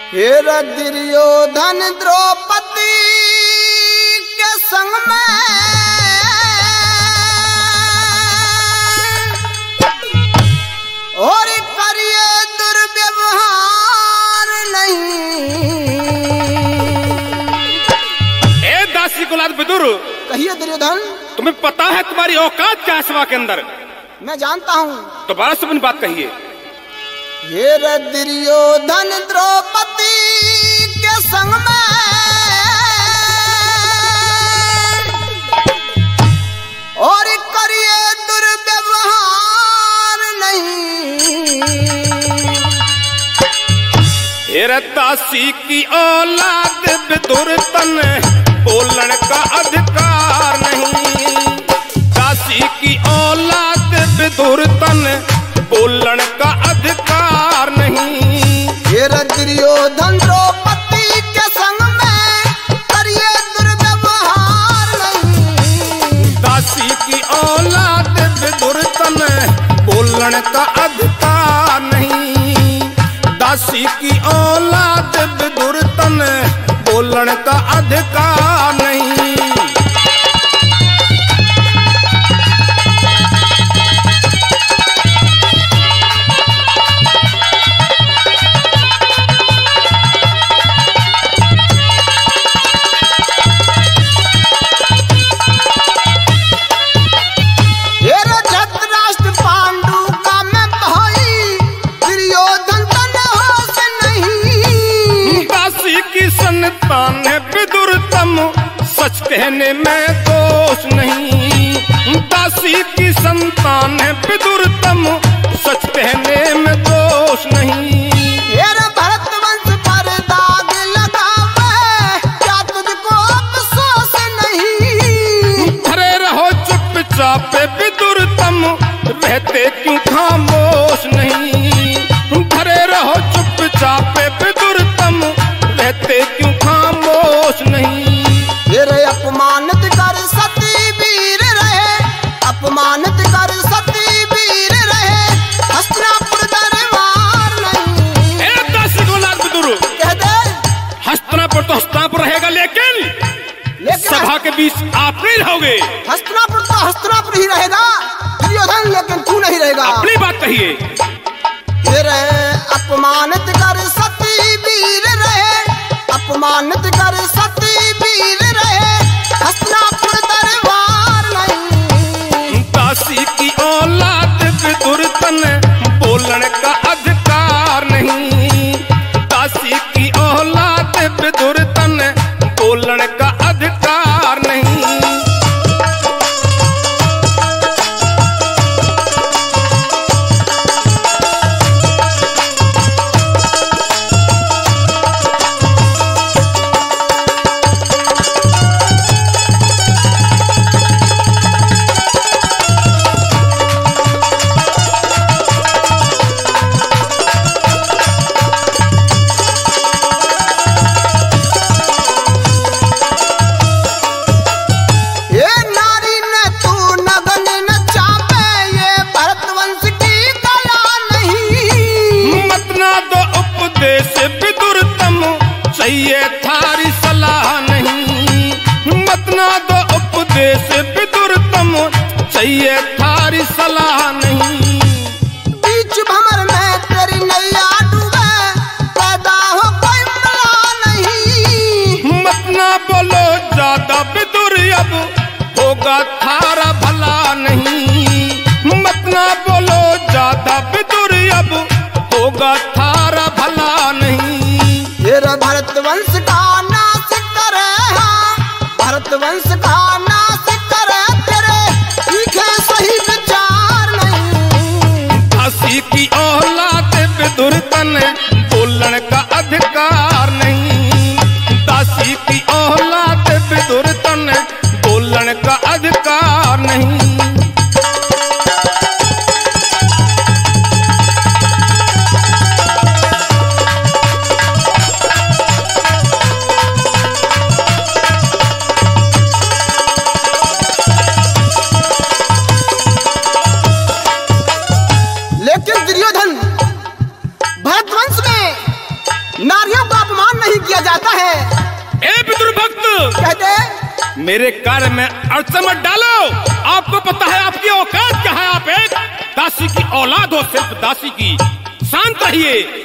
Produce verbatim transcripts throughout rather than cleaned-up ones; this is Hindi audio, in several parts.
हे दुर्योधन द्रौपदी के संग में और करिए दुर्व्यवहार नहीं। ए दासी गुलाद विदुर, कहिए दुर्योधन। तुम्हें पता है तुम्हारी औकात क्या है सभा के अंदर? मैं जानता हूँ। दोबारा से अपनी बात कहिए। हे दुर्योधन द्रौपदी के संग में और करिए दुर्व्यवहार नहीं। हे दासी की औलाद विदुर तन बोलन का अधिकार नहीं। दासी की औलाद विदुर तन बोलन का अधिकार नहीं। हे दुर्योधन द्रौपदी के संग में करिए दुर्व्यवहार नहीं। दासी की औलाद विदुर तन बोलन का अधिकार नहीं। दासी की औलाद विदुर तन बोलन का अधिकार नहीं। संतान है विदुर तम सच कहने में दोष नहीं। दासी की संतान है विदुर तम सच कहने में दोष नहीं। भरत वंश पर दाग लगावे क्या तुझको अफसोस नहीं। खड़े रहो चुपचाप विदुर तम रहते क्यों खामोश नहीं। खड़े रहो चुपचाप विदुर तम रहते क्यों खामोश नहीं। तेरे अपमानित कर सती वीर रहे, अपमानित कर सती वीर रहे, हस्तिनापुर दरबार नहीं। ए दासी गुलाद विदुर, कह दे हस्तिनापुर तो हस्तिनापुर रहेगा, लेकिन, लेकिन सभा के बीच आप नहीं रहोगे। हस्तिनापुर तो हस्तिनापुर ही रहेगा दुर्योधन, लेकिन तू नहीं रहेगा। अपनी बात कहिए। तेरे अपमानित कर सती वीर रहे, अपमानित कर सती वीर रहे, हस्तिनापुर दरबार नहीं। दासी की औलाद विदुर तन बोलन का अधिकार नहीं। दासी की औलाद विदुर तन बोलन का अधिकार नहीं। चाहिए थारी सलाह नहीं। मत ना दो उपदेश विदुर तम चाहिए थारी सलाह नहीं। बीच भंवर में तेरी नैया डूबे पैदा हो कोई मला नहीं। मत ना बोलो ज्यादा विदुर अब होगा थारा भला नहीं। मत ना बोलो ज्यादा विदुर अब होगा थारा भला नहीं। तेरा भरत वंश का नाश करे, हाँ भरत वंश का नाश करे, तेरे लिखे सही विचार नहीं। दासी की औलाद विदुर तन बोलन का अधिकार नहीं। दासी की औलाद विदुर तन बोलन का अधिकार नहीं। नारियों का अपमान नहीं किया जाता है। ए विदुर भक्त, कहते मेरे कार्य में अड़चन मत डालो। आपको पता है आपकी औकात क्या है। आप एक दासी की औलाद हो, सिर्फ दासी की। शांत रहिए।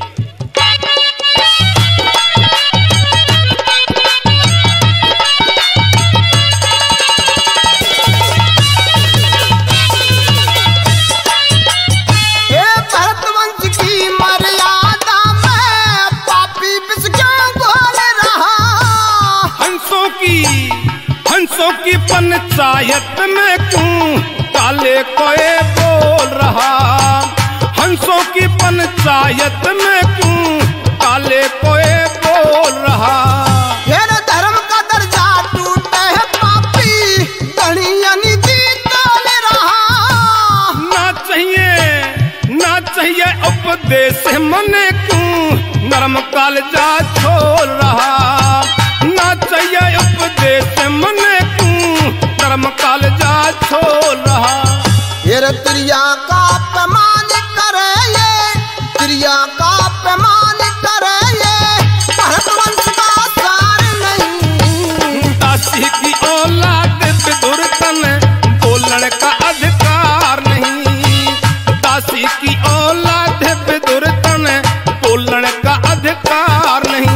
हंसों की पंचायत में क्यों काले कोए बोल रहा। हंसों की पंचायत में क्यों काले कोए बोल रहा। तेरे धर्म का दर्जा टूटे है पापी, गणिया निधि तोल रहा। ना चाहिए ना चाहिए उपदेश मने क्यों नरम कालजा छोड़ रहा। ना चाहिए उपदेश मने क्यों नरम कालजा छोड़ रहा। ये त्रिया का अपमान करे ये, त्रिया का अपमान करे ये, भरत वंश का सार नहीं। दासी की औलाद विदुर तन बोलने का अधिकार नहीं। दासी की औलाद विदुर तन बोलने का अधिकार नहीं।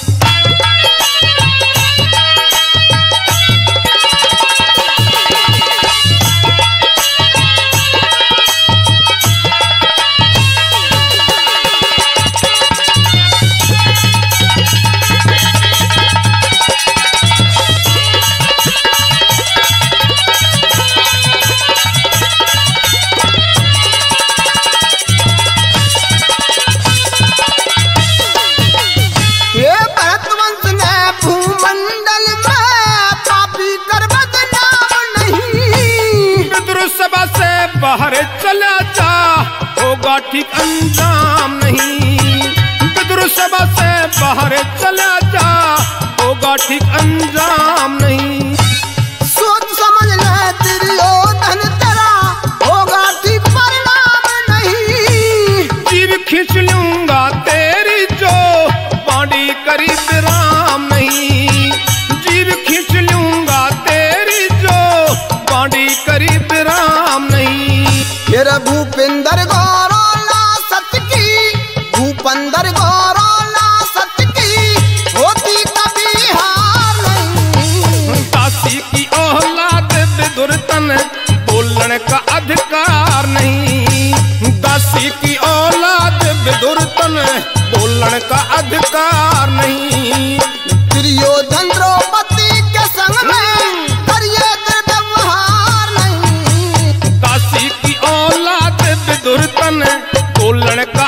बाहर चला जा होगा ठीक अंजाम नहीं। विदुर सभा से बाहर चला जा होगा ठीक अंजाम नहीं। सोच समझ ले दुर्योधन तेरा होगा ठीक परिणाम नहीं। जीव खींच लूंगा तेरी जो बाड़ी करीब राम नहीं। जीव खींच लूंगा तेरी जो बाड़ी करीब राम नहीं। मेरा भूपेंद्र गौरवला सत्य की, भूपेंद्र गौरवला सत्य की, होती कभी हार नहीं। दासी की औलाद विदुर तन बोलने का अधिकार नहीं। दासी की औलाद विदुर तन बोलने का अधिकार नहीं। दुर्योधन द्रौपदी के संग में करिए दुर्व्यवहार नहीं। दासी की औलाद विदुर तन बोलने